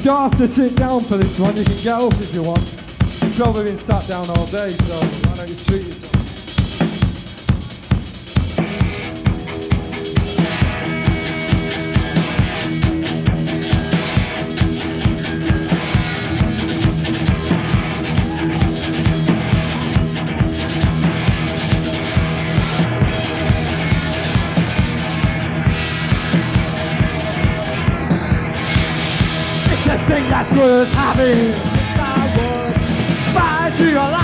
don't have to sit down for this one, you can get up if you want. You've probably been sat down all day, so why don't you treat yourself? It's a thing that's worth having. Yes, I would. Buy to your life.